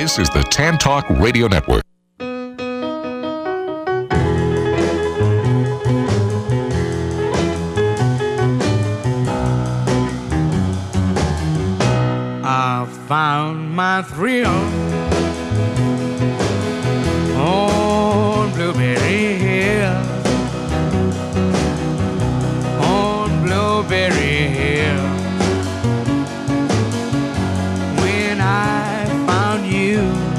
This is the Tan Talk Radio Network. I found my thrill on Blueberry Hill, on Blueberry Hill. When I found you,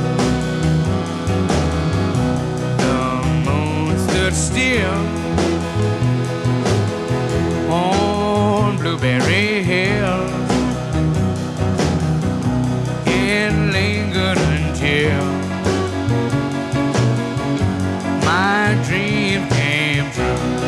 the moon stood still on Blueberry Hill. Lingered until my dream came true.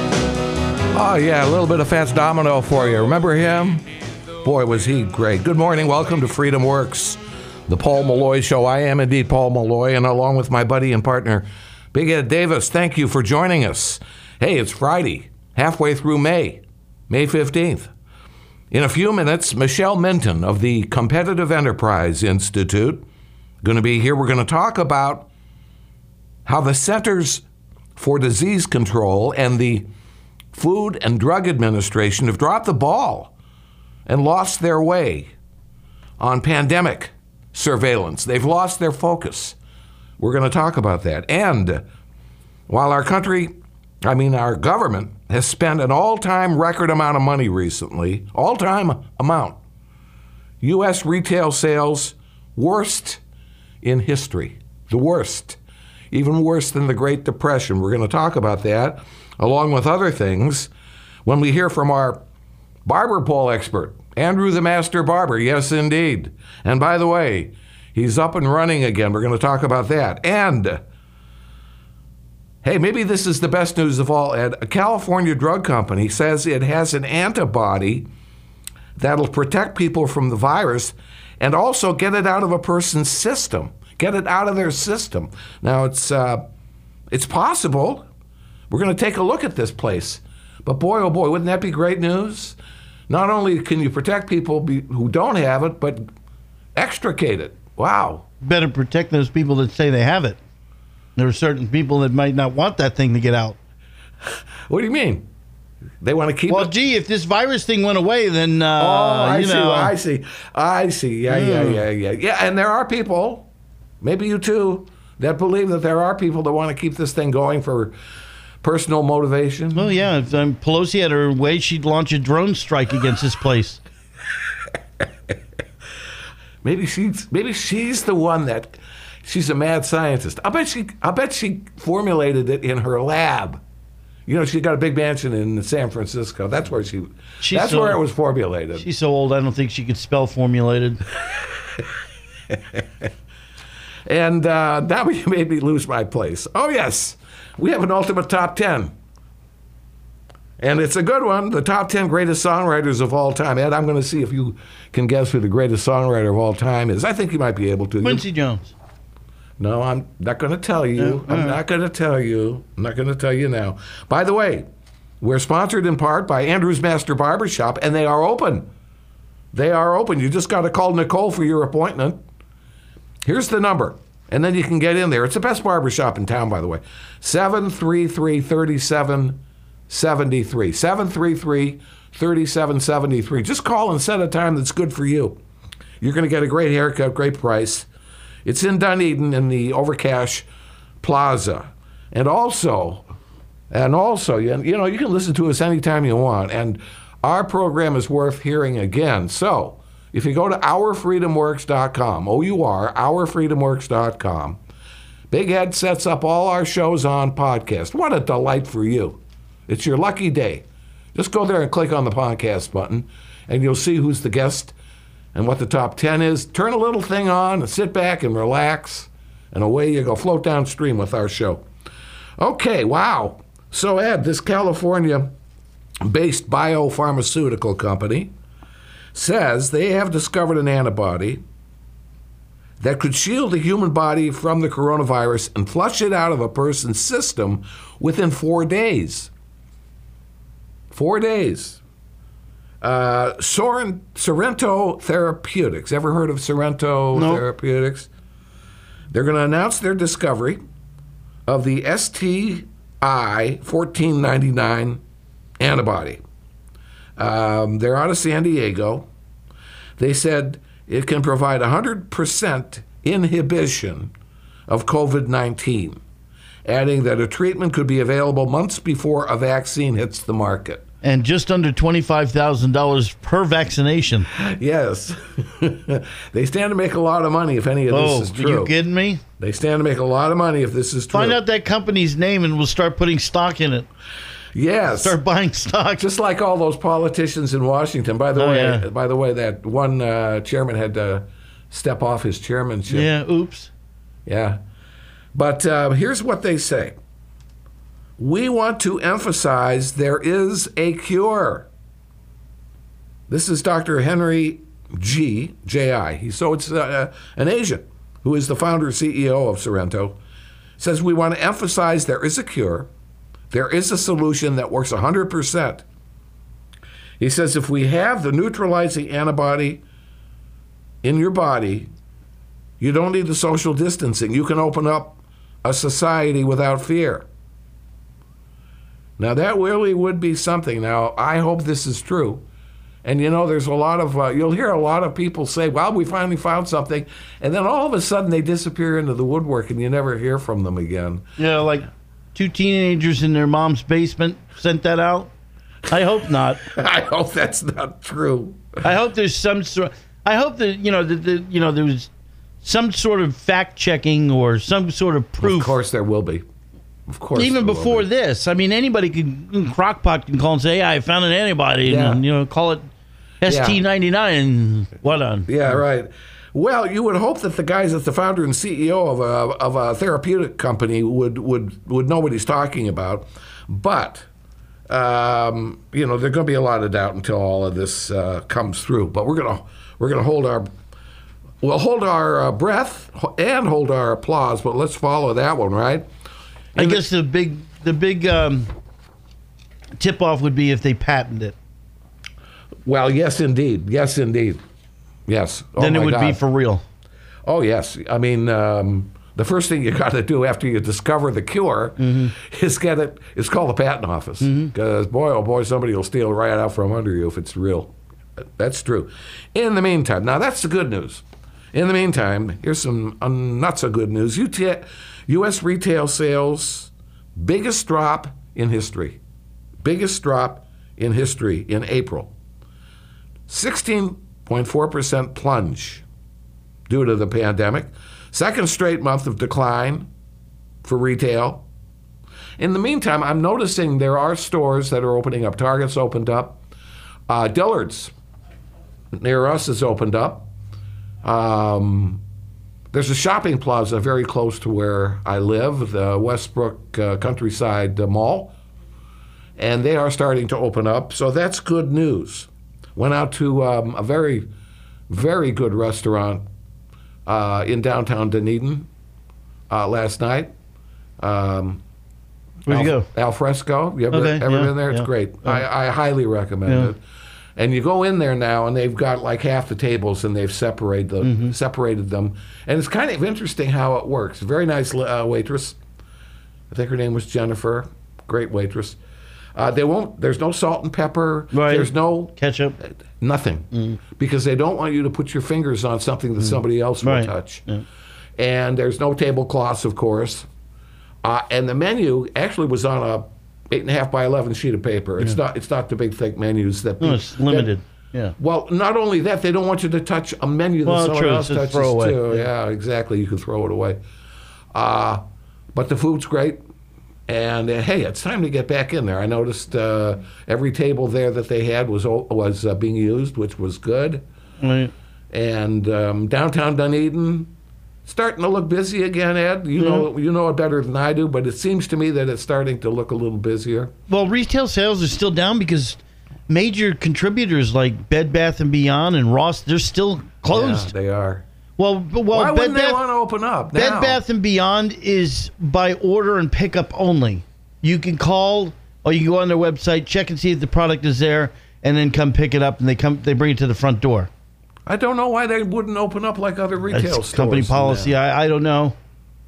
Oh, yeah, a little bit of Fats Domino for you. Remember him? Boy, was he great. Good morning. Welcome to Freedom Works, the Paul Malloy Show. I am indeed Paul Malloy, and along with my buddy and partner, Big Ed Davis, thank you for joining us. Hey, it's Friday, halfway through May 15th. In a few minutes, Michelle Minton of the Competitive Enterprise Institute going to be here. We're going to talk about how the Centers for Disease Control and the Food and Drug Administration have dropped the ball and lost their way on pandemic surveillance. They've lost their focus. We're going to talk about that. And while our government has spent an all-time record amount of money recently, all-time amount, U.S. retail sales, worst in history, the worst, even worse than the Great Depression. We're going to talk about that, along with other things, when we hear from our barber pole expert, Andrew the Master Barber. Yes, indeed. And by the way, he's up and running again. We're going to talk about that. And hey, maybe this is the best news of all, Ed. A California drug company says it has an antibody that'll protect people from the virus and also get it out of a person's system, get it out of their system. Now, it's possible. We're going to take a look at this place. But boy, oh boy, wouldn't that be great news? Not only can you protect people who don't have it, but extricate it. Wow. Better protect those people that say they have it. There are certain people that might not want that thing to get out. What do you mean? They want to keep it? Well, gee, if this virus thing went away, then, I see. Yeah, and there are people, maybe you too, that believe that there are people that want to keep this thing going for personal motivation. Well, yeah, if Pelosi had her way, she'd launch a drone strike against this place. Maybe she's the one that... She's a mad scientist. I bet she formulated it in her lab. You know, she got a big mansion in San Francisco. That's where where it was formulated. She's so old, I don't think she could spell formulated. And now you made me lose my place. Oh, yes. We have an ultimate top 10. And it's a good one. The top 10 greatest songwriters of all time. Ed, I'm going to see if you can guess who the greatest songwriter of all time is. I think you might be able to. Quincy Jones. No, I'm not going to tell you. I'm not going to tell you. I'm not going to tell you now. By the way, we're sponsored in part by Andrew's Master Barbershop, and they are open. They are open. You just got to call Nicole for your appointment. Here's the number, and then you can get in there. It's the best barbershop in town, by the way. 733-3773. 733-3773. Just call and set a time that's good for you. You're going to get a great haircut, great price. It's in Dunedin in the Overcash Plaza. And also, you know, you can listen to us anytime you want. And our program is worth hearing again. So if you go to OurFreedomWorks.com, OurFreedomWorks.com, Big Ed sets up all our shows on podcast. What a delight for you. It's your lucky day. Just go there and click on the podcast button, and you'll see who's the guest and what the top 10 is. Turn a little thing on and sit back and relax, and away you go. Float downstream with our show. Okay, wow. So, Ed, this California-based biopharmaceutical company says they have discovered an antibody that could shield the human body from the coronavirus and flush it out of a person's system within 4 days. 4 days. Sorrento Therapeutics. Ever heard of Sorrento Therapeutics? They're going to announce their discovery of the STI 1499 antibody. They're out of San Diego. They said it can provide 100% inhibition of COVID-19, adding that a treatment could be available months before a vaccine hits the market. And just under $25,000 per vaccination. Yes. They stand to make a lot of money if any of this is true. Are you kidding me? They stand to make a lot of money if this is true. Find out that company's name and we'll start putting stock in it. Yes. Start buying stock. Just like all those politicians in Washington. By the way, that one chairman had to step off his chairmanship. Yeah, oops. Yeah. But here's what they say. We want to emphasize there is a cure. This is Dr. Henry J.I. So it's an Asian who is the founder and CEO of Sorrento. Says we want to emphasize there is a cure. There is a solution that works 100%. He says if we have the neutralizing antibody in your body, you don't need the social distancing. You can open up a society without fear. Now, that really would be something. Now, I hope this is true. And, there's a lot of, you'll hear a lot of people say, well, we finally found something. And then all of a sudden they disappear into the woodwork and you never hear from them again. Yeah, like 2 teenagers in their mom's basement sent that out. I hope not. I hope that's not true. I hope there's some sort. I hope that there's some sort of fact checking or some sort of proof. Of course, there will be. Of course. Even before this, I mean, anybody Crockpot can call and say, "Hey, I found an antibody," and call it ST99. What on? Yeah, right. Well, you would hope that the guys that's the founder and CEO of a therapeutic company would know what he's talking about, but there's going to be a lot of doubt until all of this comes through. But we're gonna hold our breath and hold our applause. But let's follow that one, right? I guess the big tip off would be if they patent it. Well, yes, indeed. Yes. Oh, then it would be for real. Oh, yes. I mean, the first thing you got to do after you discover the cure is get it. It's called the patent office because boy, oh boy, somebody will steal right out from under you if it's real. That's true. In the meantime, now that's the good news. In the meantime, here's some not so good news. U.S. retail sales, biggest drop in history. Biggest drop in history in April. 16.4% plunge due to the pandemic. Second straight month of decline for retail. In the meantime, I'm noticing there are stores that are opening up. Target's opened up. Dillard's near us has opened up. There's a shopping plaza very close to where I live, the Westbrook Countryside Mall, and they are starting to open up, so that's good news. Went out to a very, very good restaurant in downtown Dunedin last night. Where'd you go? Al Fresco. You ever been there? It's great. I highly recommend it. And you go in there now, and they've got like half the tables, and they've separated them. And it's kind of interesting how it works. Very nice waitress. I think her name was Jennifer. Great waitress. There's no salt and pepper. Right. There's no ketchup. Nothing. Because they don't want you to put your fingers on something that somebody else will touch. Yeah. And there's no tablecloths, of course. And the menu actually was on a 8.5 by 11 sheet of paper. It's not the big thick menus that. No, it's limited. Well, not only that, they don't want you to touch a menu that someone else touches too. Yeah, exactly. You can throw it away. But the food's great. And hey, it's time to get back in there. I noticed every table there that they had was being used, which was good. Right. And downtown Dunedin, starting to look busy again, Ed. You know it better than I do, but it seems to me that it's starting to look a little busier. Well, retail sales are still down because major contributors like Bed Bath & Beyond and Ross, they're still closed. Yeah, they are. Well, why wouldn't they want to open up now? Bed Bath & Beyond is by order and pickup only. You can call or you can go on their website, check and see if the product is there, and then come pick it up, and they bring it to the front door. I don't know why they wouldn't open up like other retail stores. Company policy. I don't know.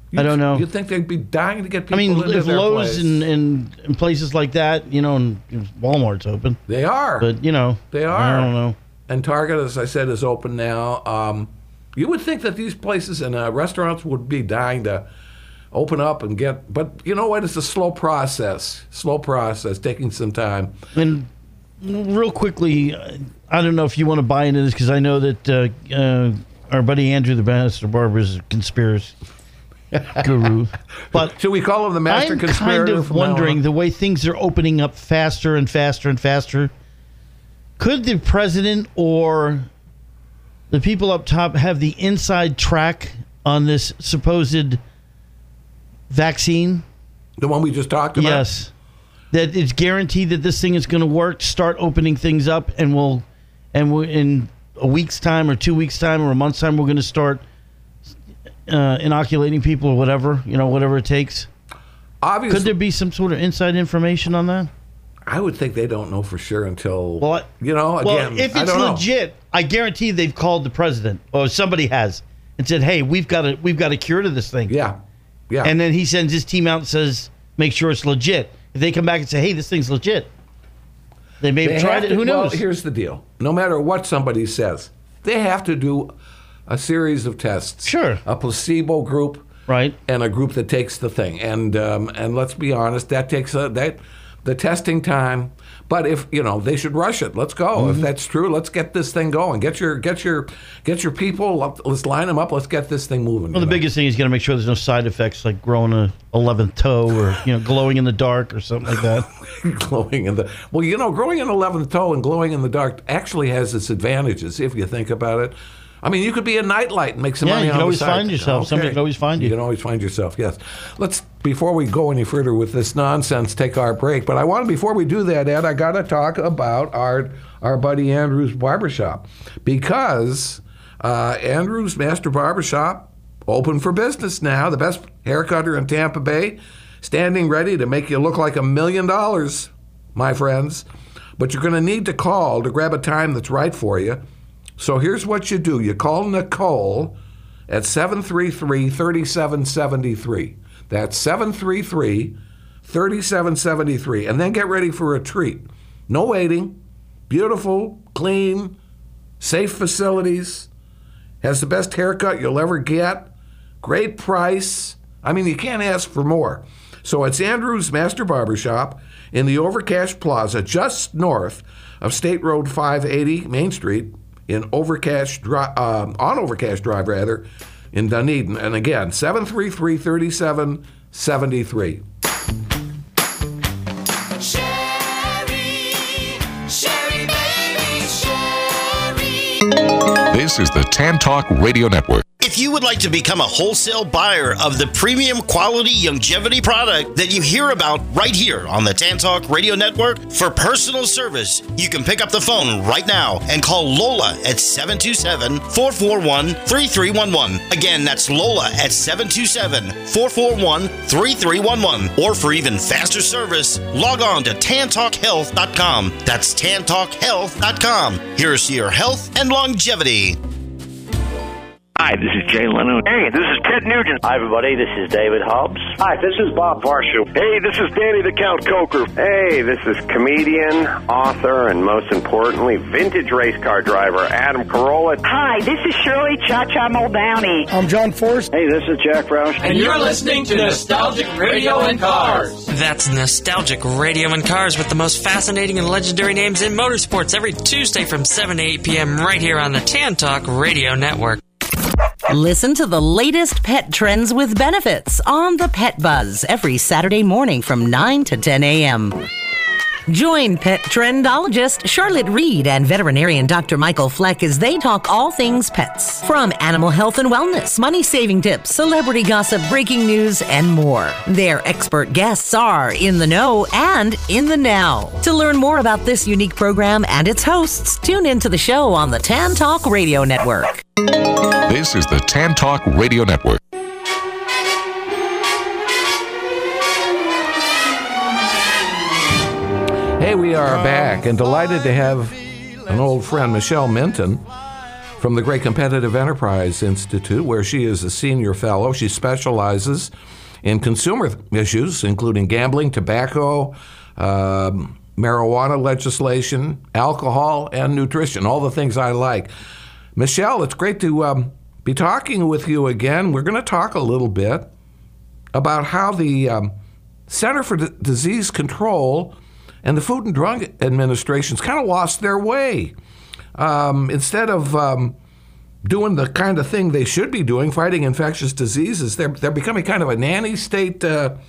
I don't know. You'd think they'd be dying to get people I mean, into if their Lowe's place. and places like that, and Walmart's open. They are. But, They are. I don't know. And Target, as I said, is open now. You would think that these places and restaurants would be dying to open up and get, but you know what? It's a slow process, taking some time. And real quickly, I don't know if you want to buy into this because I know that our buddy Andrew, the Master Barber, is a conspiracy guru. But Should we call him the master I'm conspirator? kind of from now on? wondering the way things are opening up faster and faster and faster. Could the president or the people up top have the inside track on this supposed vaccine? The one we just talked about? Yes. That it's guaranteed that this thing is going to work, start opening things up, and we're in a week's time or 2 weeks' time or a month's time, we're going to start inoculating people or whatever, whatever it takes. Obviously, Could there be some sort of inside information on that? I would think they don't know for sure until, Well, again, if I it's don't know. legit, I guarantee they've called the president or somebody has and said, "Hey, we've got a cure to this thing." Yeah. And then he sends his team out and says, "Make sure it's legit." If they come back and say, "Hey, this thing's legit," they may have tried it. Who knows? Well, here's the deal. No matter what somebody says, they have to do a series of tests. Sure. A placebo group. Right. And a group that takes the thing. And let's be honest, that takes the testing time. But if they should rush it. Let's go. Mm-hmm. If that's true, let's get this thing going. Get your people. Let's line them up. Let's get this thing moving. Well, the biggest thing is going to make sure there's no side effects like growing a 11th toe or glowing in the dark or something like that. Glowing in the growing an 11th toe and glowing in the dark actually has its advantages if you think about it. I mean, you could be a nightlight and make some money you can on always the side. find yourself. Somebody can always find you. You can always find yourself, yes. Let's, before we go any further with this nonsense, take our break. But before we do that, Ed, I got to talk about our buddy Andrew's Barbershop. Because Andrew's Master Barbershop, open for business now. The best haircutter in Tampa Bay, standing ready to make you look like $1 million, my friends. But you're going to need to call to grab a time that's right for you. So here's what you do. You call Nicole at 733-3773. That's 733-3773. And then get ready for a treat. No waiting. Beautiful, clean, safe facilities. Has the best haircut you'll ever get. Great price. I mean, you can't ask for more. So it's Andrew's Master Barbershop in the Overcash Plaza, just north of State Road 580, Main Street, on Overcash Drive, in Dunedin. And again, 733-3773. Sherry, baby, Sherry. This is the Tan Talk Radio Network. If you would like to become a wholesale buyer of the premium quality longevity product that you hear about right here on the Tan Talk Radio Network for personal service, you can pick up the phone right now and call Lola at 727-441-3311. Again, that's Lola at 727-441-3311. Or for even faster service, log on to tantalkhealth.com. That's tantalkhealth.com. Here's to your health and longevity. Hi, this is Jay Leno. Hey, this is Ted Nugent. Hi, everybody. This is David Hobbs. Hi, this is Bob Varsho. Hey, this is Danny the Count Coker. Hey, this is comedian, author, and most importantly, vintage race car driver Adam Carolla. Hi, this is Shirley Cha-Cha Muldowney. I'm John Forrest. Hey, this is Jack Roush. And you're listening to Nostalgic Radio and Cars. That's Nostalgic Radio and Cars with the most fascinating and legendary names in motorsports every Tuesday from 7 to 8 p.m. right here on the Tan Talk Radio Network. Listen to the latest pet trends with benefits on the Pet Buzz every Saturday morning from 9 to 10 a.m. Join pet trendologist Charlotte Reed and veterinarian Dr. Michael Fleck as they talk all things pets. From animal health and wellness, money-saving tips, celebrity gossip, breaking news, and more. Their expert guests are in the know and in the now. To learn more about this unique program and its hosts, tune into the show on the Tan Talk Radio Network. This is the Tan Talk Radio Network. Hey, we are back and delighted to have an old friend, Michelle Minton, from the Great Competitive Enterprise Institute, where she is a senior fellow. She specializes in consumer issues, including gambling, tobacco, marijuana legislation, alcohol, and nutrition, all the things I like. Michelle, it's great to be talking with you again. We're going to talk a little bit about how the Center for Disease Control and the Food and Drug Administration's kind of lost their way. Instead of doing the kind of thing they should be doing, fighting infectious diseases, they're becoming kind of a nanny state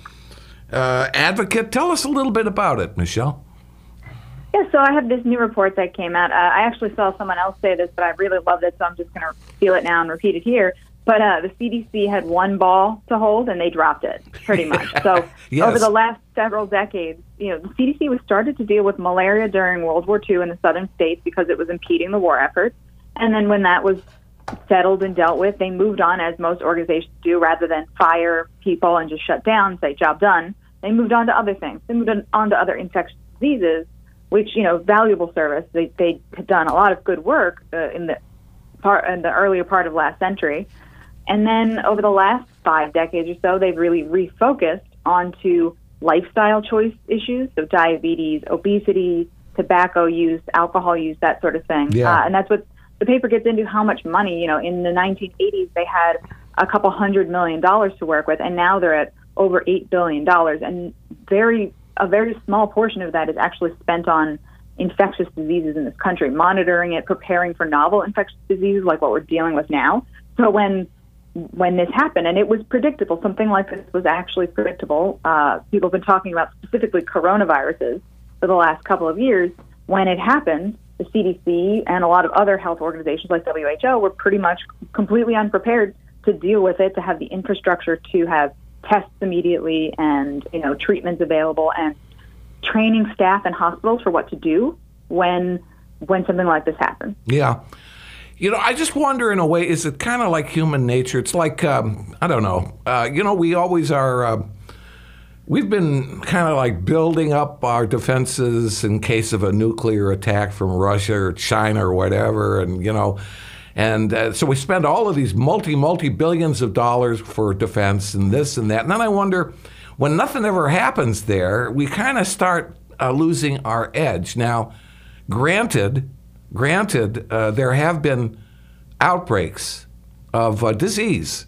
advocate. Tell us a little bit about it, Michelle. Yeah, so I have this new report that came out. I actually saw someone else say this, but I really loved it, so I'm just going to steal it now and repeat it here. But the CDC had one ball to hold, and they dropped it, pretty much. So Yes. over the last several decades, the CDC was started to deal with malaria during World War II in the southern states because it was impeding the war effort. And then when that was settled and dealt with, they moved on, as most organizations do, rather than fire people and just shut down, say, job done. They moved on to other things. They moved on to other infectious diseases, which, valuable service. They had done a lot of good work in the earlier part of last century. And then over the last 5 decades or so, they've really refocused onto lifestyle choice issues, so diabetes, obesity, tobacco use, alcohol use, that sort of thing. Yeah. And that's what the paper gets into, how much money. In the 1980s, they had a couple $100 million to work with, and now they're at over $8 billion. And a very small portion of that is actually spent on infectious diseases in this country, monitoring it, preparing for novel infectious diseases like what we're dealing with now. So when this happened, and it was predictable, something like this was actually predictable. People have been talking about specifically coronaviruses for the last couple of years. When it happened, the CDC and a lot of other health organizations like WHO were pretty much completely unprepared to deal with it, to have the infrastructure to have tests immediately and treatments available and training staff and hospitals for what to do when something like this happens. Yeah. I just wonder, in a way, is it kind of like human nature? It's like, I don't know. We always are, we've been kind of like building up our defenses in case of a nuclear attack from Russia or China or whatever. And, so we spend all of these multi-billions of dollars for defense and this and that. And then I wonder, when nothing ever happens there, we kind of start losing our edge. Now, granted, there have been outbreaks of disease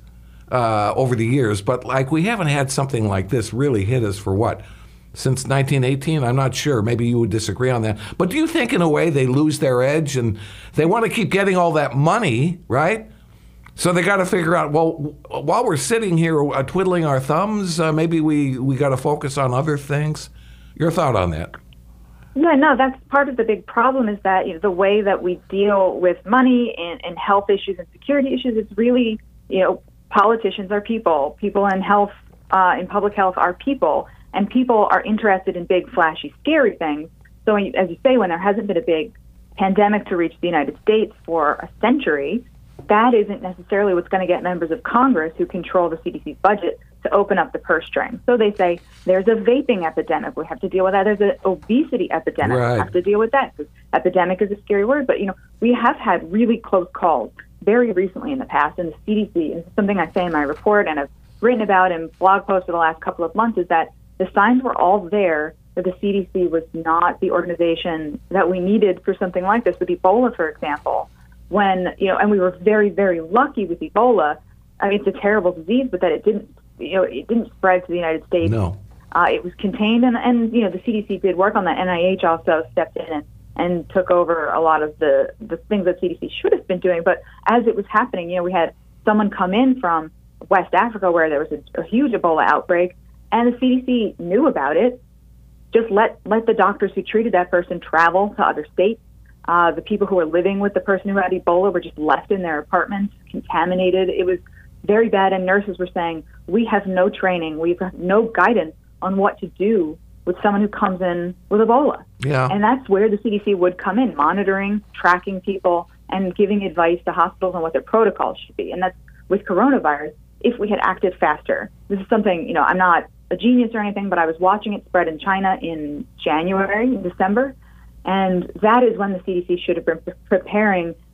over the years, but we haven't had something like this really hit us for what? Since 1918? I'm not sure. Maybe you would disagree on that. But do you think, in a way, they lose their edge and they want to keep getting all that money, right? So they got to figure out, well, while we're sitting here twiddling our thumbs, maybe we got to focus on other things. Your thought on that? Yeah, no, that's part of the big problem, is that the way that we deal with money and health issues and security issues, it's really, politicians are people. People in health, in public health, are people. And people are interested in big, flashy, scary things. So as you say, when there hasn't been a big pandemic to reach the United States for a century, that isn't necessarily what's going to get members of Congress, who control the CDC's budget, to open up the purse strings. So they say, there's a vaping epidemic, we have to deal with that. There's an obesity epidemic, right. We have to deal with that. Epidemic is a scary word, but we have had really close calls very recently in the past. And the CDC, and this is something I say in my report and I've written about in blog posts for the last couple of months, is that the signs were all there that the CDC was not the organization that we needed for something like this. With Ebola, for example, when, and we were very, very lucky with Ebola. I mean, it's a terrible disease, but that it didn't spread to the United States. No. It was contained, and the CDC did work on that. NIH also stepped in and took over a lot of the things that CDC should have been doing. But as it was happening, we had someone come in from West Africa where there was a huge Ebola outbreak, and the CDC knew about it, just let the doctors who treated that person travel to other states. The people who were living with the person who had Ebola were just left in their apartments, contaminated. It was very bad, and nurses were saying, we have no training, we've got no guidance on what to do with someone who comes in with Ebola. Yeah. And that's where the CDC would come in, monitoring, tracking people, and giving advice to hospitals on what their protocols should be. And that's with coronavirus, if we had acted faster. This is something, I'm not a genius or anything, but I was watching it spread in China in January, in December, and that is when the CDC should have been preparing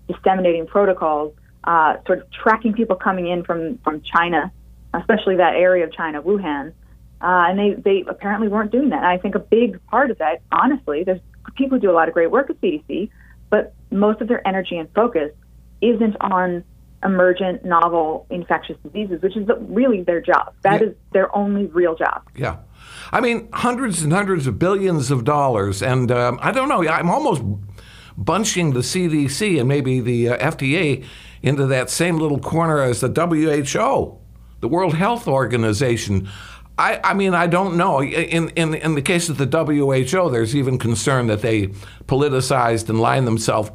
disseminating protocols, sort of tracking people coming in from China, especially that area of China, Wuhan. And they apparently weren't doing that. And I think a big part of that, honestly, there's people who do a lot of great work at CDC, but most of their energy and focus isn't on emergent, novel, infectious diseases, which is really their job. That is their only real job. Yeah. I mean, hundreds and hundreds of billions of dollars. And I don't know, I'm almost bunching the CDC and maybe the FDA into that same little corner as the WHO, the World Health Organization. I mean, I don't know. In the case of the WHO, there's even concern that they politicized and lined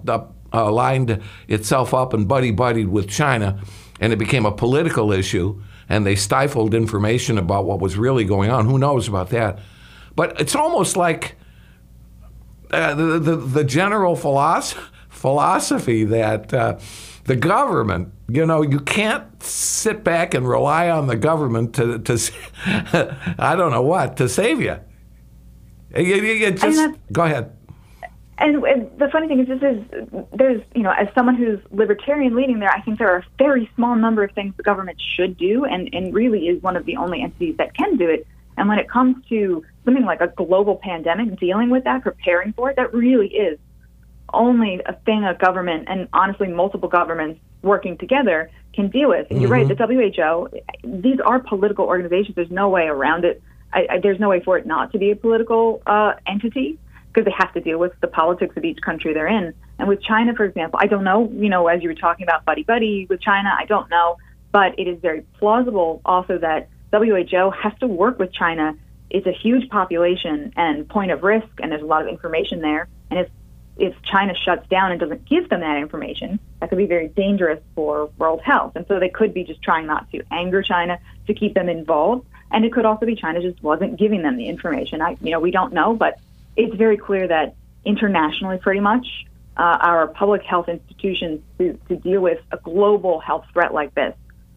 itself up and buddy-buddied with China, and it became a political issue, and they stifled information about what was really going on. Who knows about that? But it's almost like the general philosophy that the government, you can't sit back and rely on the government to I don't know what, to save you. Go ahead. And the funny thing is, there's, as someone who's libertarian leading there, I think there are a very small number of things the government should do, and really is one of the only entities that can do it. And when it comes to something like a global pandemic, dealing with that, preparing for it, that really is only a thing a government, and honestly multiple governments working together, can deal with. And you're right, the WHO, these are political organizations. There's no way around it. There's no way for it not to be a political entity, because they have to deal with the politics of each country they're in. And with China, for example, I don't know, as you were talking about buddy-buddy with China, I don't know, but it is very plausible also that WHO has to work with China. It's a huge population and point of risk, and there's a lot of information there. And if China shuts down and doesn't give them that information, that could be very dangerous for world health. And so they could be just trying not to anger China to keep them involved. And it could also be China just wasn't giving them the information. We don't know, but it's very clear that internationally, pretty much, our public health institutions to deal with a global health threat like this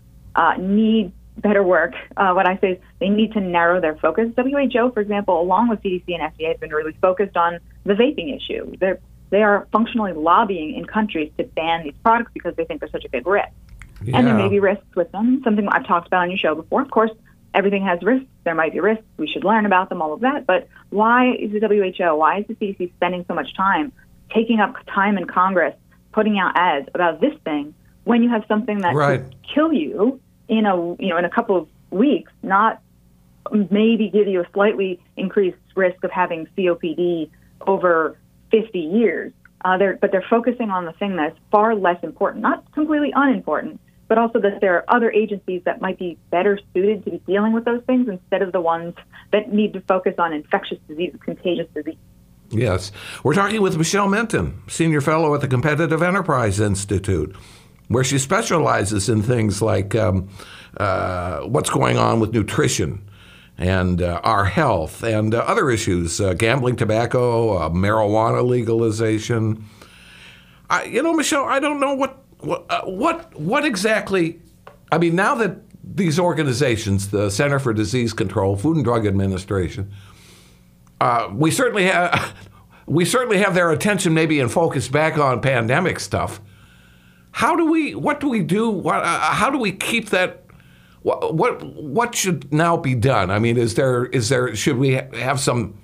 need better work. What I say is they need to narrow their focus. WHO, for example, along with CDC and FDA, have been really focused on the vaping issue. They are functionally lobbying in countries to ban these products because they think they're such a big risk. Yeah. And there may be risks with them, something I've talked about on your show before. Of course, everything has risks. There might be risks. We should learn about them, all of that. But why is the WHO, why is the CDC spending so much time, taking up time in Congress, putting out ads about this thing, when you have something that could kill you in a couple of weeks, not maybe give you a slightly increased risk of having COPD over 50 years. But they're focusing on the thing that's far less important, not completely unimportant, but also that there are other agencies that might be better suited to be dealing with those things instead of the ones that need to focus on infectious disease, contagious disease. Yes. We're talking with Michelle Minton, Senior Fellow at the Competitive Enterprise Institute, where she specializes in things like what's going on with nutrition and our health and other issues, gambling, tobacco, marijuana legalization. Michelle, I don't know what exactly. I mean, now that these organizations, the Center for Disease Control, Food and Drug Administration, we certainly have their attention maybe and focus back on pandemic stuff. What do we do? How do we keep that? What should now be done? I mean, should we have some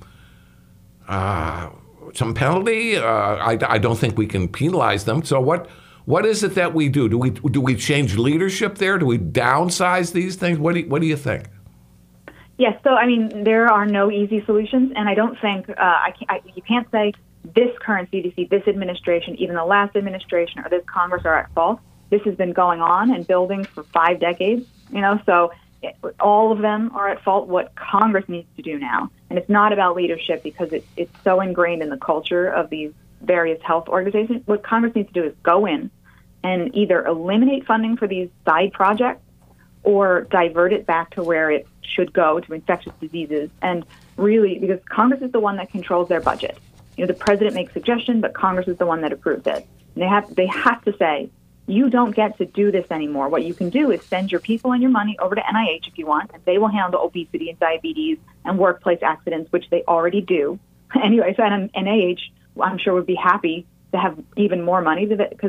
penalty? I don't think we can penalize them. So what is it that we do? Do we change leadership there? Do we downsize these things? What do you think? Yes. So I mean, there are no easy solutions, and I don't think you can't say this current CDC, this administration, even the last administration, or this Congress are at fault. This has been going on and building for 5 decades. So all of them are at fault. What Congress needs to do now, and it's not about leadership because it's so ingrained in the culture of these various health organizations. What Congress needs to do is go in and either eliminate funding for these side projects or divert it back to where it should go, to infectious diseases. And really, because Congress is the one that controls their budget. The president makes suggestions, but Congress is the one that approves it. And they have to say, you don't get to do this anymore. What you can do is send your people and your money over to NIH if you want, and they will handle obesity and diabetes and workplace accidents, which they already do. Anyway, so NIH, I'm sure, would be happy to have even more money because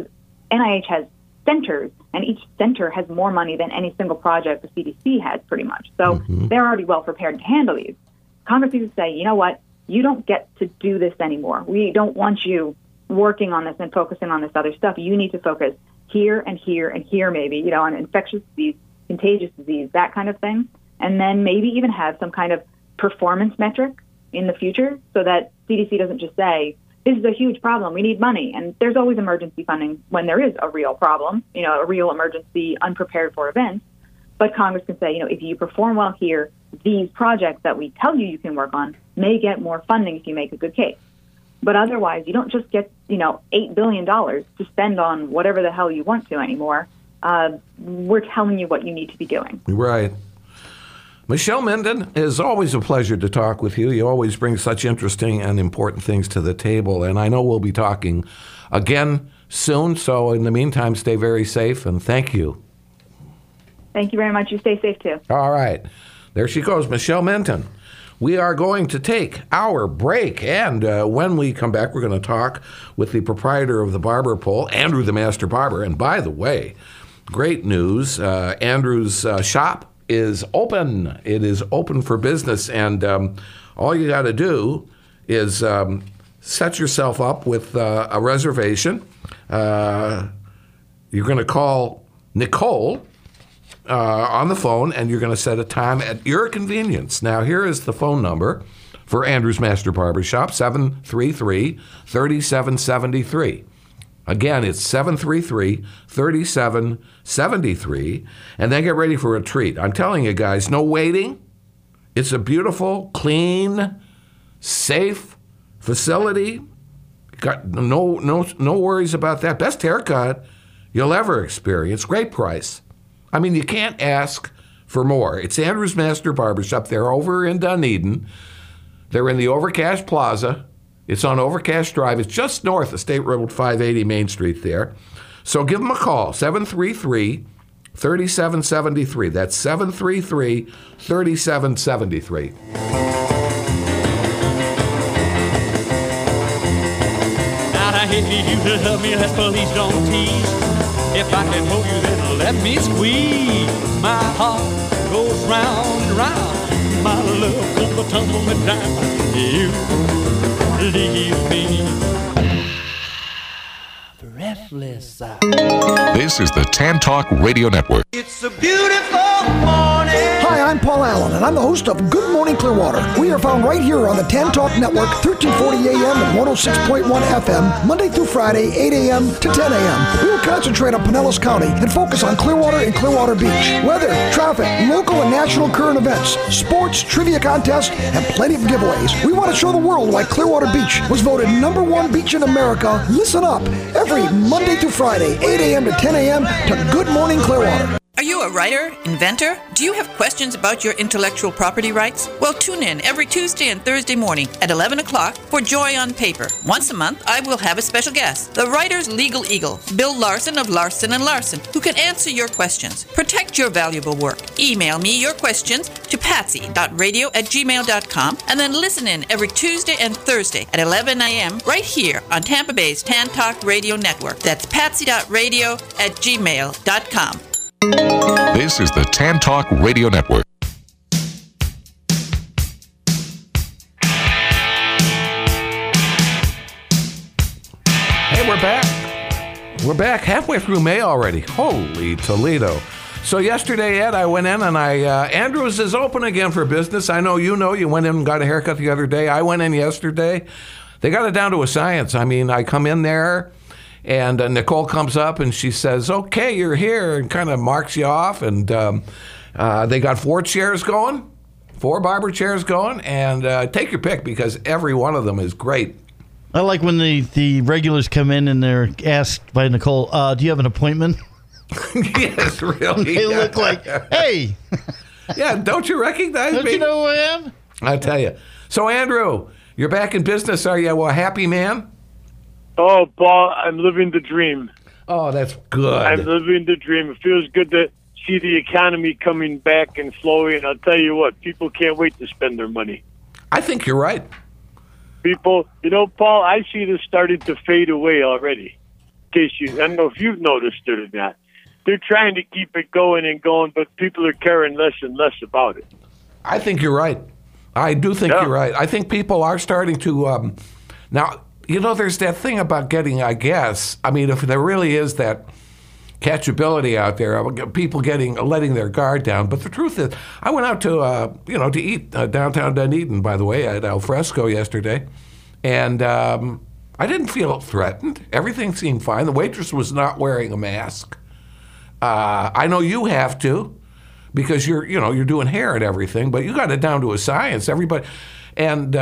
NIH has centers, and each center has more money than any single project the CDC has, pretty much. So they're already well prepared to handle these. Congress needs to say, you know what, you don't get to do this anymore. We don't want you working on this and focusing on this other stuff. You need to focus here and here and here, maybe, you know, on infectious disease, contagious disease, that kind of thing. And then maybe even have some kind of performance metric in the future so that CDC doesn't just say, this is a huge problem, we need money. And there's always emergency funding when there is a real problem, you know, a real emergency, unprepared for event. But Congress can say, you know, if you perform well here, these projects that we tell you can work on may get more funding if you make a good case. But otherwise, you don't just get, you know, $8 billion to spend on whatever the hell you want to anymore. We're telling you what you need to be doing. Right. Michelle Minden, it is always a pleasure to talk with you. You always bring such interesting and important things to the table, and I know we'll be talking again soon. So in the meantime, stay very safe, and thank you. Thank you very much. You stay safe, too. All right. There she goes, Michelle Minden. We are going to take our break, and when we come back, we're going to talk with the proprietor of the Barber Pole, Andrew the Master Barber. And by the way, great news, Andrew's shop is open. It is open for business, and all you got to do is set yourself up with a reservation. You're going to call Nicole on the phone, and you're going to set a time at your convenience. Now, here is the phone number for Andrew's Master Barber Shop, 733-3773. Again, it's 733-3773, and then get ready for a treat. I'm telling you guys, no waiting. It's a beautiful, clean, safe facility. Got no worries about that. Best haircut you'll ever experience. Great price. I mean, you can't ask for more. It's Andrew's Master Barbershop. They're over in Dunedin. They're in the Overcash Plaza. It's on Overcash Drive. It's just north of State Road 580 Main Street there. So give them a call, 733-3773. That's 733-3773. Now I hate you to love me, let's please don't tease. If I can hold you, then let me squeeze. My heart goes round and round. My love comes tumbling down. You leave me breathless. This is the Tan Talk Radio Network. It's a beautiful morning. Hi, I'm Paul Allen, and I'm the host of Good Morning Clearwater. We are found right here on the Tan Talk Network, 1340 AM and 106.1 FM, Monday through Friday, 8 a.m. to 10 a.m. We will concentrate on Pinellas County and focus on Clearwater and Clearwater Beach. Weather, traffic, local and national current events, sports, trivia contests, and plenty of giveaways. We want to show the world why Clearwater Beach was voted #1 beach in America. Listen up every Monday through Friday, 8 a.m. to 10 a.m. to Good Morning Clearwater. Are you a writer, inventor? Do you have questions about your intellectual property rights? Well, tune in every Tuesday and Thursday morning at 11 o'clock for Joy on Paper. Once a month, I will have a special guest, the writer's legal eagle, Bill Larson of Larson & Larson, who can answer your questions. Protect your valuable work. Email me your questions to patsy.radio@gmail.com and then listen in every Tuesday and Thursday at 11 a.m. right here on Tampa Bay's Tan Talk Radio Network. That's patsy.radio@gmail.com. This is the Tan Talk Radio Network. Hey, we're back. We're back halfway through May already. Holy Toledo. So yesterday, Ed, I went in and Andrews is open again for business. I know you went in and got a haircut the other day. I went in yesterday. They got it down to a science. I mean, I come in there, and Nicole comes up and she says, okay, you're here, and kind of marks you off. And they got 4 chairs going, 4 barber chairs going, and take your pick because every one of them is great. I like when the regulars come in and they're asked by Nicole, do you have an appointment? Yes, really. They look like, hey. Yeah, don't you recognize me? Don't you know who I am? I tell you. So, Andrew, you're back in business. Are you a happy man? Oh, Paul, I'm living the dream. Oh, that's good. I'm living the dream. It feels good to see the economy coming back and flowing. And I'll tell you what, people can't wait to spend their money. I think you're right. People, Paul, I see this starting to fade away already. case I don't know if you've noticed it or not. They're trying to keep it going and going, but people are caring less and less about it. I think you're right. I do think you're right. I think people are starting to now. There's that thing about getting. I guess. I mean, if there really is that catchability out there, people letting their guard down. But the truth is, I went out to to eat downtown Dunedin, by the way, at Al Fresco yesterday, and I didn't feel threatened. Everything seemed fine. The waitress was not wearing a mask. I know you have to, because you're doing hair and everything, but you got it down to a science. Everybody, and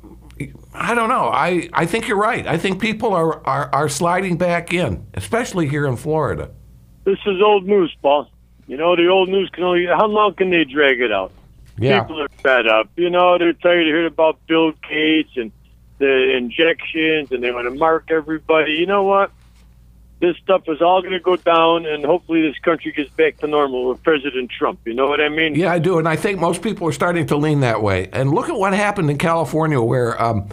I don't know. I think you're right. I think people are sliding back in, especially here in Florida. This is old news, Paul. The old news can only. How long can they drag it out? Yeah. People are fed up. They're tired of hearing about Bill Gates and the injections, and they want to mark everybody. You know what? This stuff is all going to go down, and hopefully this country gets back to normal with President Trump. You know what I mean? Yeah, I do, and I think most people are starting to lean that way. And look at what happened in California, where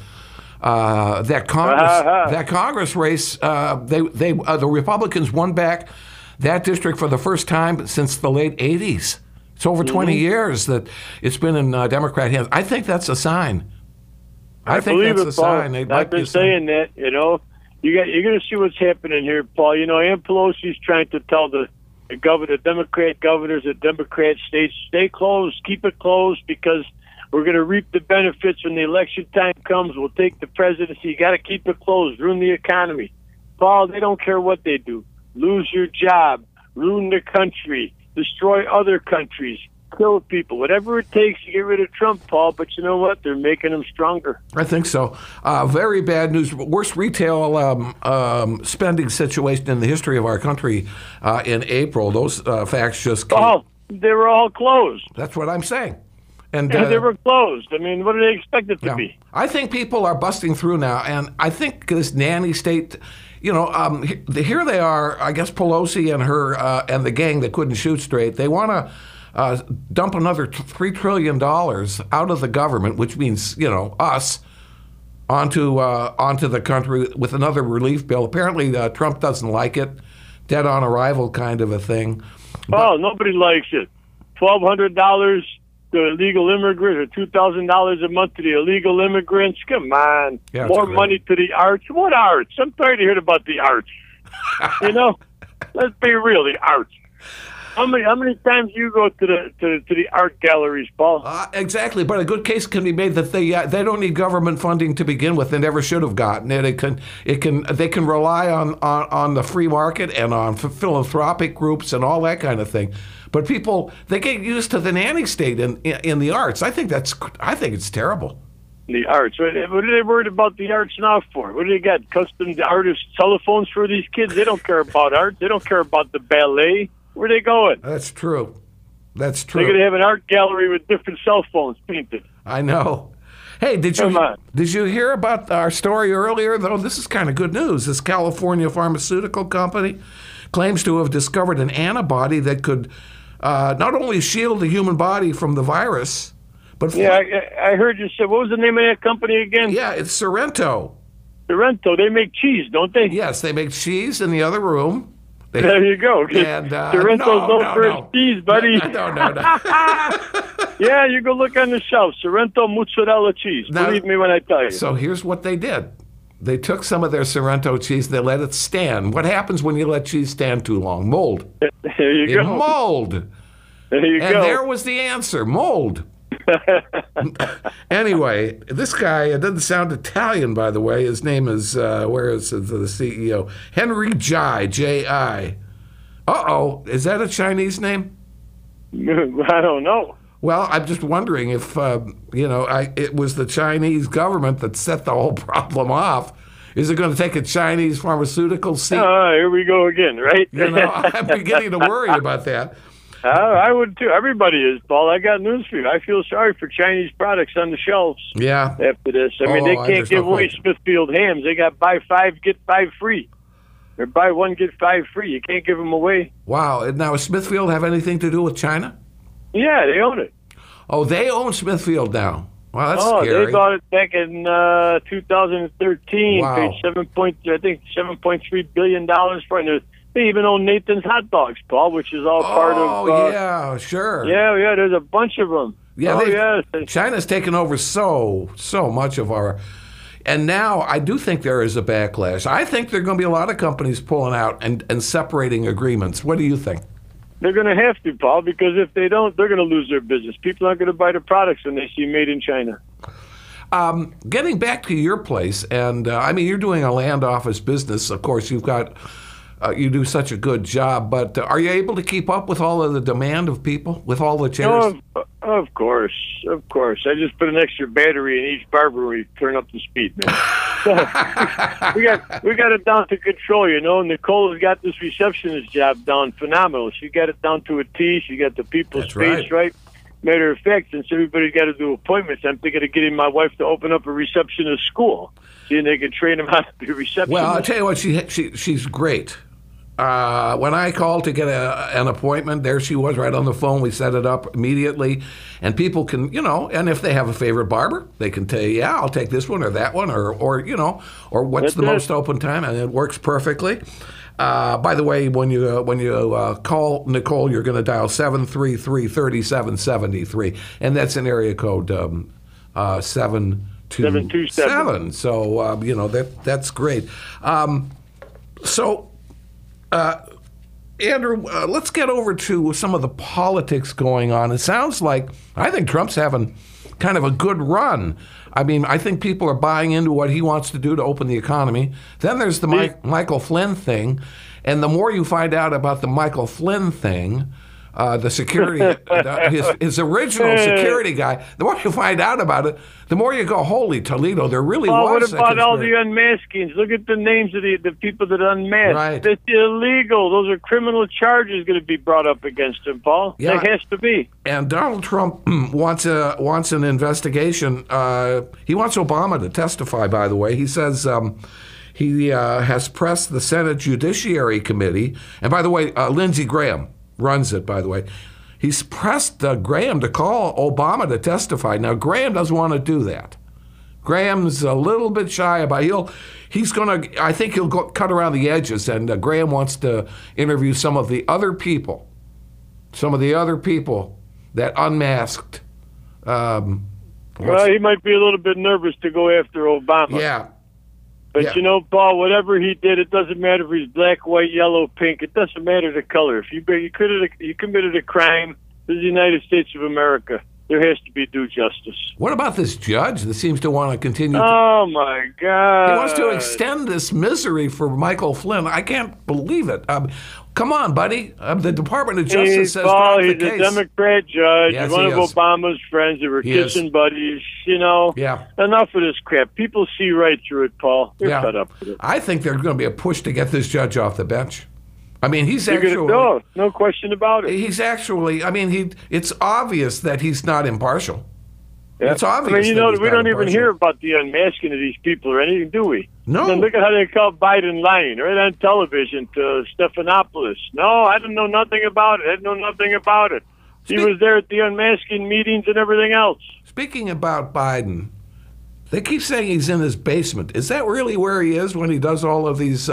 that Congress race, the Republicans won back that district for the first time since the late 80s. It's over 20 years that it's been in Democrat hands. I think that's a sign. I think believe that's it, a Paul. sign. I've been saying that, You're going to see what's happening here, Paul. Ann Pelosi's trying to tell the Democrat governors of Democrat states, stay closed, keep it closed, because we're going to reap the benefits when the election time comes. We'll take the presidency. You got to keep it closed, ruin the economy. Paul, they don't care what they do. Lose your job, ruin the country, destroy other countries, kill people, whatever it takes to get rid of Trump, Paul. But you know what? They're making him stronger. I think so. Very bad news. Worst retail spending situation in the history of our country in April. Those facts just came. Oh, they were all closed. That's what I'm saying. And they were closed. I mean, what do they expect it to be? I think people are busting through now, and I think this nanny state. Here they are. I guess Pelosi and her and the gang that couldn't shoot straight. They want to dump another $3 trillion out of the government, which means us, onto the country with another relief bill. Apparently, Trump doesn't like it. Dead on arrival kind of a thing. Nobody likes it. $1,200 to illegal immigrants, or $2,000 a month to the illegal immigrants. Come on, more money to the arts. What arts? I'm tired of hearing about the arts. Let's be real. The arts. How many times do you go to the art galleries, Paul? Exactly, but a good case can be made that they don't need government funding to begin with. They never should have gotten it. They can rely on the free market and on philanthropic groups and all that kind of thing. But people, they get used to the nanny state in the arts. I think it's terrible. The arts. What are they worried about the arts now for? What do they got? Custom artist telephones for these kids? They don't care about art. They don't care about the ballet. Where are they going? That's true. They're going to have an art gallery with different cell phones painted. I know. Hey, did you hear about our story earlier, though? This is kind of good news. This California pharmaceutical company claims to have discovered an antibody that could not only shield the human body from the virus, but... Yeah, I heard you say, what was the name of that company again? Yeah, it's Sorrento. Sorrento. They make cheese, don't they? Yes, they make cheese in the other room. There you go. And, Sorrento's known for its cheese, buddy. No. Yeah, you go look on the shelf. Sorrento mozzarella cheese. Now, believe me when I tell you. So here's what they did. They took some of their Sorrento cheese, they let it stand. What happens when you let cheese stand too long? Mold. There you go. Mold. There you go. And there was the answer, mold. Anyway, this guy, it doesn't sound Italian, by the way. His name is, where is the CEO? Henry Jai, J-I. Uh-oh, is that a Chinese name? I don't know. Well, I'm just wondering if, it was the Chinese government that set the whole problem off. Is it going to take a Chinese pharmaceutical seat? Here we go again, right? I'm beginning to worry about that. I would too. Everybody is, Paul. I got news for you. I feel sorry for Chinese products on the shelves. Yeah. After this, they can't give away Smithfield hams. They got buy 5 get 5 free, or buy 1 get 5 free. You can't give them away. Wow. Now, does Smithfield have anything to do with China? Yeah, they own it. Oh, they own Smithfield now. Well, that's scary. They bought it back in 2013. Wow. Paid $7.3 billion for it. And they even own Nathan's Hot Dogs, Paul, which is all part of. Oh, yeah, sure. Yeah. There's a bunch of them. Yeah, China's taken over so much of our. And now I do think there is a backlash. I think there are going to be a lot of companies pulling out and separating agreements. What do you think? They're going to have to, Paul, because if they don't, they're going to lose their business. People aren't going to buy the products when they see made in China. Getting back to your place, and I mean, you're doing a land office business. Of course, you've got you do such a good job. But are you able to keep up with all of the demand of people, with all the chairs? Of course. I just put an extra battery in each barber when we turn up the speed, man. we got it down to control, you know. Nicole has got this receptionist job down phenomenal. She got it down to a T. She got the people's face right. Matter of fact, since everybody's got to do appointments, I'm thinking of getting my wife to open up a receptionist school, seeing they can train them how to be receptionists. Well, I'll tell you what, she's great. When I called to get an appointment, there she was right on the phone. We set it up immediately. And people can, you know, and if they have a favorite barber, they can tell you, yeah, I'll take this one or that one or you know, or what's the most open time, and it works perfectly. By the way, when you call Nicole, you're going to dial 733-3773, and that's an area code 727. So you know that's great. Andrew, let's get over to some of the politics going on. It sounds like I think Trump's having kind of a good run. I mean, I think people are buying into what he wants to do to open the economy. Then there's the Michael Flynn thing. And the more you find out about the Michael Flynn thing, the security, his original security guy, the more you find out about it, the more you go, holy Toledo, there really was what about all the unmaskings? Look at the names of the people that unmasked. Right. That's illegal. Those are criminal charges going to be brought up against him, Paul. Yeah. It has to be. And Donald Trump wants an investigation. He wants Obama to testify, by the way. He says he has pressed the Senate Judiciary Committee. And by the way, Lindsey Graham runs it, by the way. He's pressed Graham to call Obama to testify. Now, Graham doesn't want to do that. Graham's a little bit shy about it. I think he'll cut around the edges, and Graham wants to interview some of the other people that unmasked. Well, he might be a little bit nervous to go after Obama. Yeah. But you know, Paul, whatever he did, it doesn't matter if he's black, white, yellow, pink. It doesn't matter the color. If you committed a crime, this is the United States of America. There has to be due justice. What about this judge that seems to want to continue? Oh, my God. He wants to extend this misery for Michael Flynn. I can't believe it. Come on, buddy. The Department of Justice says drop the case. He's a Democrat judge. Yes, one of Obama's friends. They were kissing buddies. You know, enough of this crap. People see right through it, Paul. They're fed up with it. I think there's going to be a push to get this judge off the bench. I mean, he's no question about it. He's actually, I mean, it's obvious that he's not impartial. Yeah. It's obvious. I mean, you know, we don't even hear about the unmasking of these people or anything, do we? No. And look at how they call Biden lying right on television to Stephanopoulos. No, I didn't know nothing about it. I know nothing about it. He was there at the unmasking meetings and everything else. Speaking about Biden, they keep saying he's in his basement. Is that really where he is when he does all of these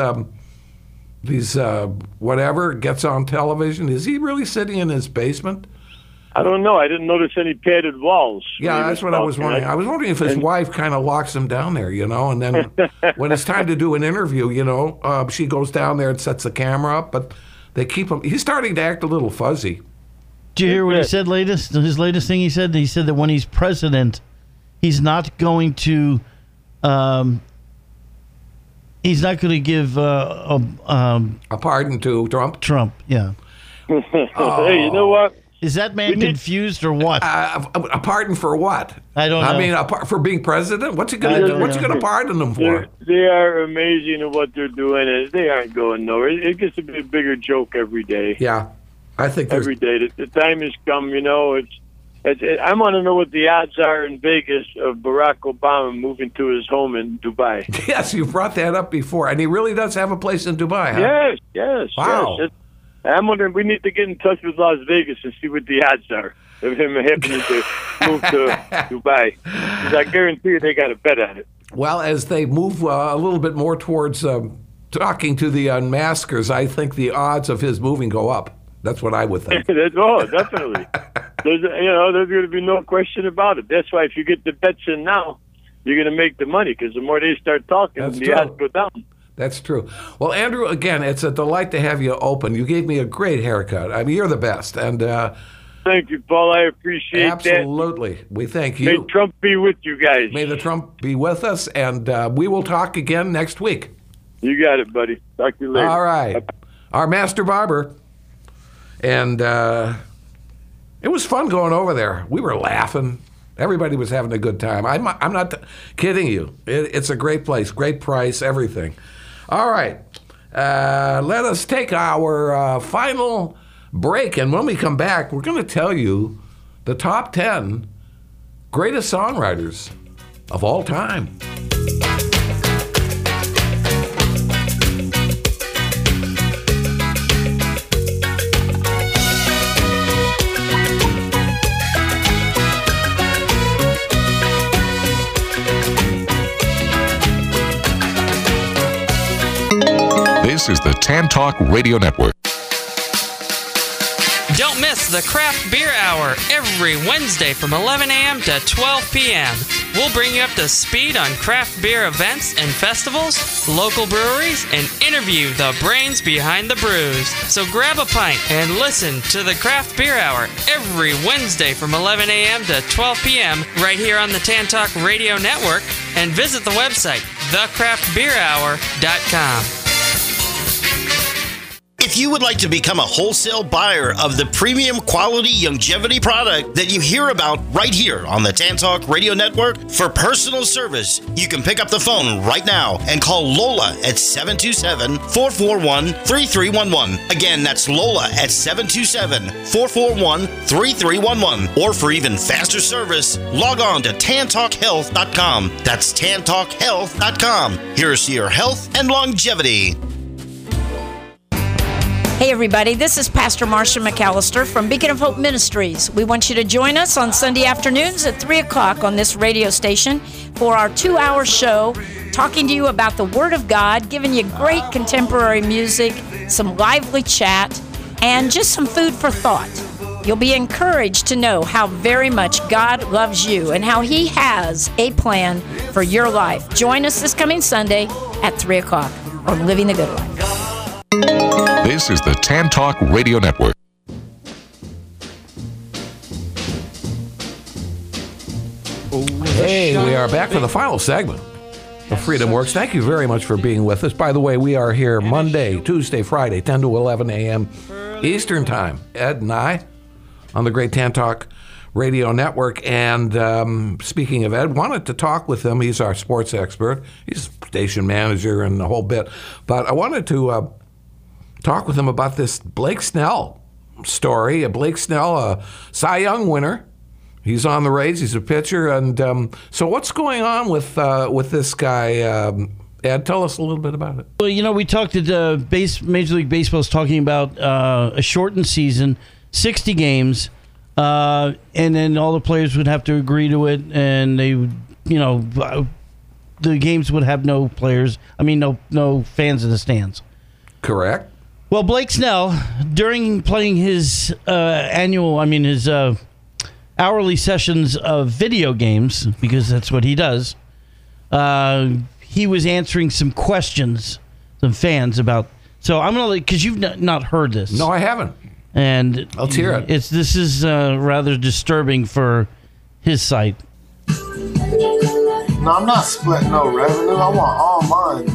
whatever, gets on television? Is he really sitting in his basement? I don't know. I didn't notice any padded walls. Yeah, that's what I was wondering. I was wondering if his wife kind of locks him down there, you know, and then when it's time to do an interview, you know, she goes down there and sets the camera up, but they keep him. He's starting to act a little fuzzy. Did you hear what he said latest? His latest thing he said that when he's president, he's not going to give a pardon to Trump. Trump, yeah. Hey, you know what? Is that man confused or what? A pardon for what? I don't know. I mean, for being president? What's he going to do? What's he going to pardon him for? They are amazing at what they're doing. They aren't going nowhere. It gets to be a bigger joke every day. Yeah, I think every day. The time has come. You know, I want to know what the odds are in Vegas of Barack Obama moving to his home in Dubai. Yes, you brought that up before, and he really does have a place in Dubai, huh? Yes. Wow. Yes. I'm wondering, we need to get in touch with Las Vegas and see what the odds are. of him happening to move to Dubai. Because I guarantee you they got a bet on it. Well, as they move a little bit more towards talking to the unmaskers, I think the odds of his moving go up. That's what I would think. Definitely. There's going to be no question about it. That's why if you get the bets in now, you're going to make the money, because the more they start talking, the odds go down. That's true. Well, Andrew, again, it's a delight to have you open. You gave me a great haircut. I mean, you're the best. And thank you, Paul. I appreciate that. Absolutely. We thank you. May Trump be with you guys. May the Trump be with us, and we will talk again next week. You got it, buddy. Talk to you later. All right. Bye-bye. Our master barber. And it was fun going over there. We were laughing. Everybody was having a good time. I'm not kidding you. It's a great place, great price, everything. All right. Let us take our final break. And when we come back, we're going to tell you the top 10 greatest songwriters of all time. This is the Tan Talk Radio Network. Don't miss the Craft Beer Hour every Wednesday from 11 a.m. to 12 p.m. We'll bring you up to speed on craft beer events and festivals, local breweries, and interview the brains behind the brews. So grab a pint and listen to the Craft Beer Hour every Wednesday from 11 a.m. to 12 p.m. right here on the Tan Talk Radio Network, and visit the website, thecraftbeerhour.com. If you would like to become a wholesale buyer of the premium quality longevity product that you hear about right here on the Tan Talk Radio Network for personal service, you can pick up the phone right now and call Lola at 727-441-3311. Again, that's Lola at 727-441-3311. Or for even faster service, log on to tantalkhealth.com. That's tantalkhealth.com. Here's to your health and longevity. Hey everybody, this is Pastor Marcia McAllister from Beacon of Hope Ministries. We want you to join us on Sunday afternoons at 3 o'clock on this radio station for our 2-hour show, talking to you about the Word of God, giving you great contemporary music, some lively chat, and just some food for thought. You'll be encouraged to know how very much God loves you and how He has a plan for your life. Join us this coming Sunday at 3 o'clock on Living the Good Life. This is the Tan Talk Radio Network. Hey, we are back for the final segment of Freedom Works. Thank you very much for being with us. By the way, we are here Monday, Tuesday, Friday, 10 to 11 a.m. Eastern Time. Ed and I on the Great Tan Talk Radio Network. And speaking of Ed, wanted to talk with him. He's our sports expert. He's station manager and the whole bit. But I wanted to talk with him about this Blake Snell story. Blake Snell, a Cy Young winner. He's on the Rays. He's a pitcher. And so what's going on with this guy? Ed, tell us a little bit about it. Well, you know, we talked at Major League Baseball's talking about a shortened season, 60 games, and then all the players would have to agree to it, and they would, you know, the games would have no players. I mean, no fans in the stands. Correct. Well, Blake Snell, during playing his hourly sessions of video games, because that's what he does, he was answering some questions, some fans about. So I'm gonna, because you've not heard this. No, I haven't. And let's hear it. This is rather disturbing for his site. No, I'm not splitting no revenue. I want all mine.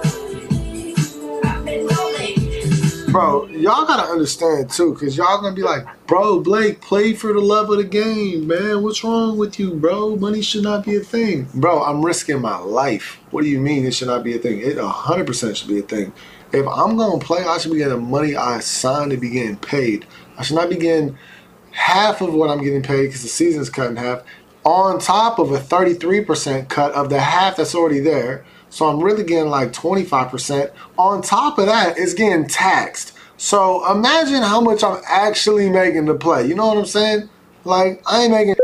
Bro, y'all gotta understand too, because y'all gonna be like, bro, Blake, play for the love of the game, man. What's wrong with you, bro? Money should not be a thing. Bro, I'm risking my life. What do you mean it should not be a thing? It 100% should be a thing. If I'm gonna play, I should be getting the money I signed to be getting paid. I should not be getting half of what I'm getting paid because the season's cut in half, on top of a 33% cut of the half that's already there. So I'm really getting like 25%. On top of that, it's getting taxed. So imagine how much I'm actually making to play. You know what I'm saying? Like, I ain't making.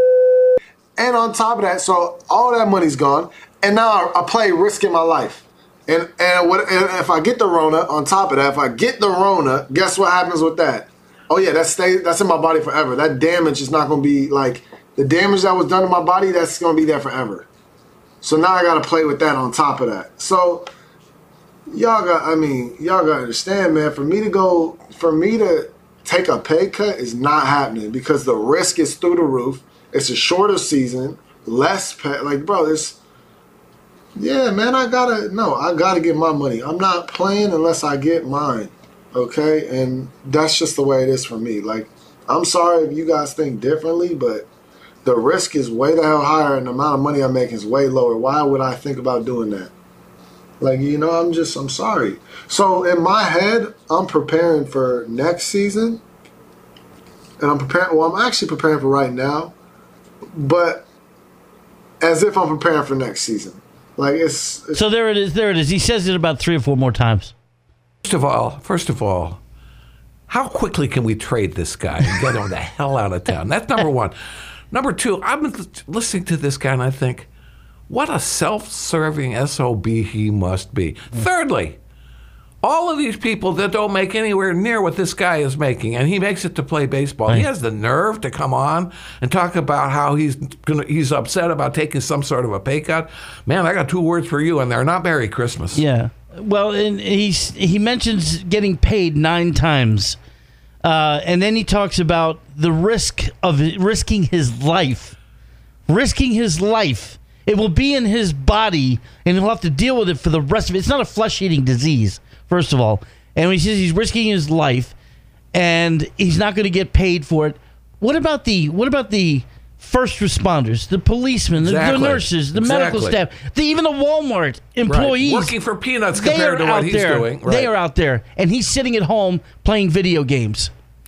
And on top of that, so all that money's gone, and now I play risking my life. And if I get the Rona, on top of that, if I get the Rona, guess what happens with that? Oh yeah, that's in my body forever. That damage is not going to be like the damage that was done to my body. That's going to be there forever. So now I got to play with that on top of that. So y'all got to understand, man. For me to take a pay cut is not happening because the risk is through the roof. It's a shorter season, less pay. Like, bro, yeah, man. I gotta get my money. I'm not playing unless I get mine. Okay, and that's just the way it is for me. Like, I'm sorry if you guys think differently, but the risk is way the hell higher and the amount of money I'm making is way lower. Why would I think about doing that? Like, I'm sorry. So in my head, I'm preparing for next season. And I'm actually preparing for right now, but as if I'm preparing for next season. Like, it's so there it is. He says it about 3 or 4 more times. First of all, how quickly can we trade this guy and get him the hell out of town? That's number one. Number two, I'm listening to this guy and I think, what a self-serving SOB he must be. Thirdly, all of these people that don't make anywhere near what this guy is making, and he makes it to play baseball. Right. He has the nerve to come on and talk about how he's upset about taking some sort of a pay cut. Man, I got 2 words for you, and they're not Merry Christmas. Yeah. Well, and he mentions getting paid 9 times, and then he talks about the risk of risking his life. Risking his life. It will be in his body, and he'll have to deal with it for the rest of it. It's not a flesh-eating disease, first of all. And when he says he's risking his life, and he's not going to get paid for it, what about the first responders, the policemen, the nurses, the medical staff, even the Walmart employees, working for peanuts compared to what he's doing? Right. They are out there, and he's sitting at home playing video games.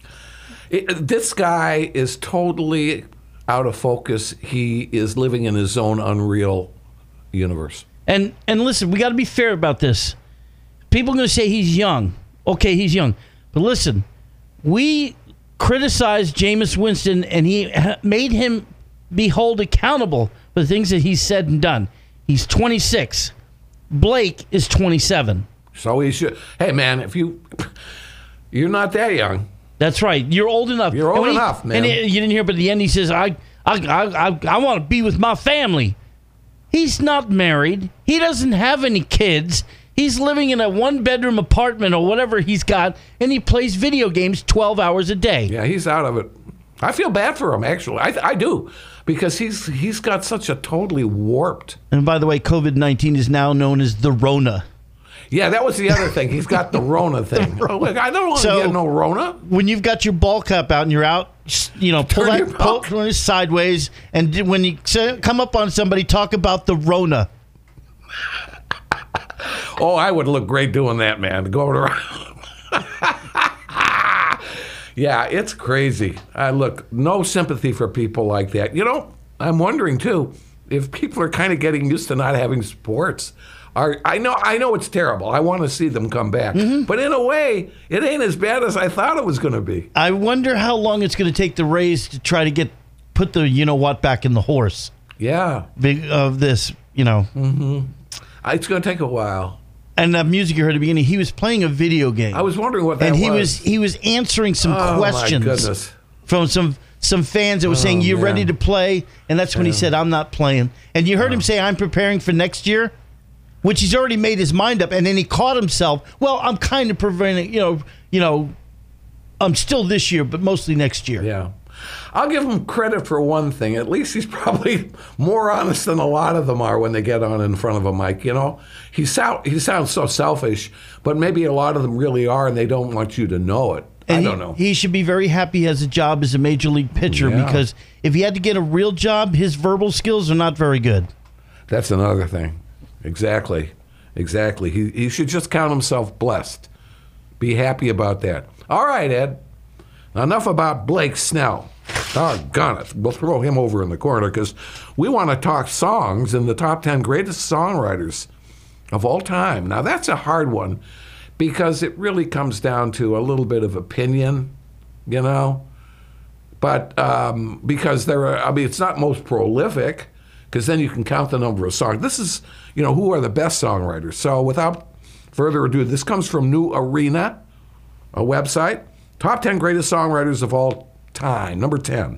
This guy is totally out of focus. He is living in his own unreal universe. And listen, we got to be fair about this. People are going to say he's young. Okay, he's young. But listen, we criticized Jameis Winston, and he made him be held accountable for the things that he's said and done. He's 26. Blake is 27. So he should. Hey, man, you're not that young. That's right. You're old enough. You're old enough, man. And you didn't hear, but at the end he says, I want to be with my family. He's not married. He doesn't have any kids. He's living in a 1-bedroom apartment or whatever he's got, and he plays video games 12 hours a day. Yeah, he's out of it. I feel bad for him, actually. I do, because he's got such a totally warped. And by the way, COVID-19 is now known as the Rona. Yeah, that was the other thing. He's got the Rona thing. I don't want to get no Rona. When you've got your ball cap out and you're out, pull it sideways, and when you come up on somebody, talk about the Rona. Oh, I would look great doing that, man. Going around. Yeah, it's crazy. Look, no sympathy for people like that. I'm wondering, too, if people are kind of getting used to not having sports. I know it's terrible. I want to see them come back. Mm-hmm. But in a way, it ain't as bad as I thought it was going to be. I wonder how long it's going to take the Rays to try to put the you-know-what back in the horse. Yeah. Of this, Mm-hmm. It's going to take a while. And that music you heard at the beginning, he was playing a video game. I was wondering what that was. And he was answering some questions my goodness. From some fans that were saying, "You ready to play?" And that's when he said, "I'm not playing." And you heard him say, "I'm preparing for next year," which he's already made his mind up. And then he caught himself. Well, I'm kind of preventing. I'm still this year, but mostly next year. Yeah. I'll give him credit for one thing. At least he's probably more honest than a lot of them are when they get on in front of a mic. He sounds so selfish, but maybe a lot of them really are, and they don't want you to know it. And I don't know. He should be very happy he has a job as a major league pitcher because if he had to get a real job, his verbal skills are not very good. That's another thing. Exactly. He should just count himself blessed. Be happy about that. All right, Ed. Enough about Blake Snell. Doggone it. We'll throw him over in the corner because we want to talk songs and the top 10 greatest songwriters of all time. Now, that's a hard one because it really comes down to a little bit of opinion, But But because it's not most prolific, because then you can count the number of songs. This is, who are the best songwriters. So without further ado, this comes from New Arena, a website. Top 10 greatest songwriters of all time. Number 10.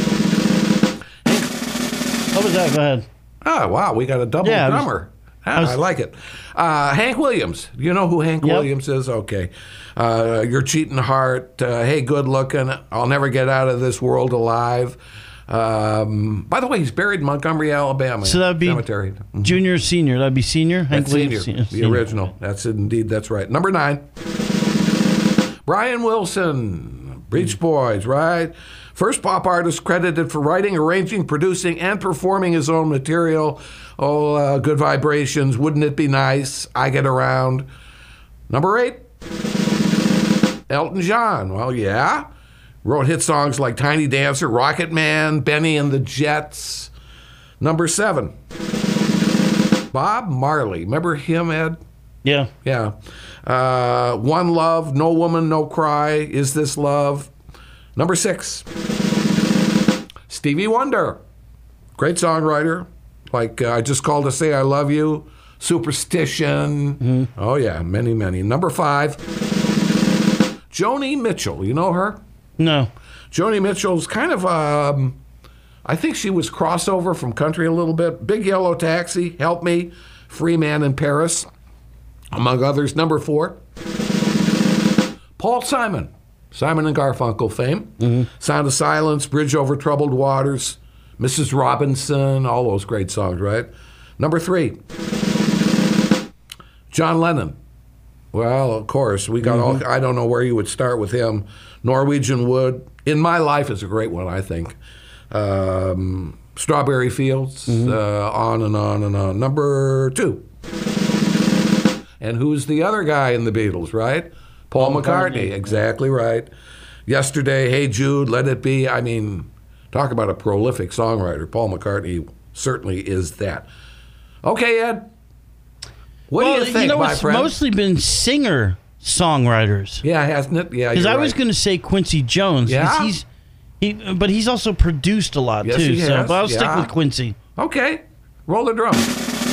What was that? Go ahead. Oh, wow. We got a double drummer. I like it. Hank Williams. You know who Hank Williams is? Okay. Your Cheating Heart. Hey, Good Looking. I'll Never Get Out of This World Alive. By the way, he's buried in Montgomery, Alabama. So that'd be cemetery. Junior, senior. That'd be senior. Hank That's Williams, senior. The original. That's right. Number 9. Brian Wilson. Beach Boys, right? First pop artist credited for writing, arranging, producing, and performing his own material. Good Vibrations, Wouldn't It Be Nice, I Get Around. Number 8, Elton John. Well, yeah. Wrote hit songs like Tiny Dancer, Rocket Man, Benny and the Jets. Number 7, Bob Marley. Remember him, Ed? Yeah. Yeah. One Love, No Woman, No Cry, Is This Love? Number 6, Stevie Wonder. Great songwriter. Like I Just Called to Say I Love You, Superstition. Mm-hmm. Oh, yeah, many, many. Number 5, Joni Mitchell. You know her? No. Joni Mitchell's kind of, I think she was crossover from country a little bit. Big Yellow Taxi, Help Me, Free Man in Paris, among others. Number 4, Paul Simon. Simon and Garfunkel fame. Mm-hmm. Sound of Silence, Bridge Over Troubled Waters, Mrs. Robinson, all those great songs, right? Number 3, John Lennon. Well, of course, we got all, I don't know where you would start with him. Norwegian Wood. In My Life is a great one, I think. Strawberry Fields, on and on and on. Number 2. And who's the other guy in the Beatles, right? Paul McCartney, exactly right. Yesterday, Hey Jude, Let It Be. I mean, talk about a prolific songwriter. Paul McCartney certainly is that. Okay, Ed. What do you think, my it's friend? mostly been singer-songwriters. Yeah, hasn't it? Yeah, because I was going to say Quincy Jones. Yeah? But he's also produced a lot, yes, too. He has. But I'll stick with Quincy. Okay. Roll the drum.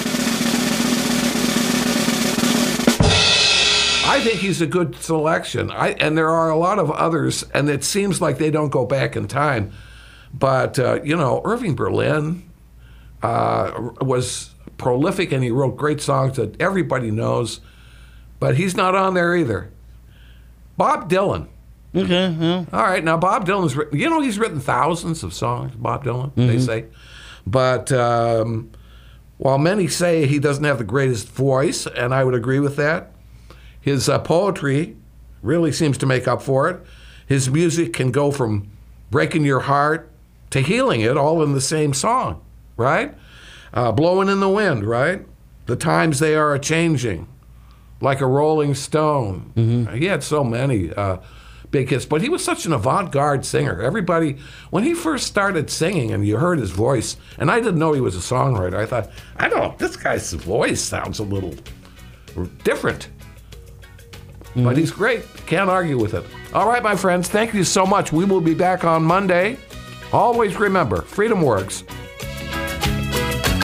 I think he's a good selection. And there are a lot of others, and it seems like they don't go back in time. But, Irving Berlin was prolific, and he wrote great songs that everybody knows. But he's not on there either. Bob Dylan. Okay, yeah. All right, now Bob Dylan's written, he's written thousands of songs, Bob Dylan, they say. But while many say he doesn't have the greatest voice, and I would agree with that, his poetry really seems to make up for it. His music can go from breaking your heart to healing it all in the same song, right? Blowing in the Wind, right? The Times They Are A-Changing, Like a Rolling Stone. He had so many big hits, but he was such an avant-garde singer. Everybody, when he first started singing and you heard his voice, and I didn't know he was a songwriter, I thought, I don't know, this guy's voice sounds a little different. But he's great. Can't argue with it. All right, my friends, thank you so much. We will be back on Monday. Always remember, freedom works.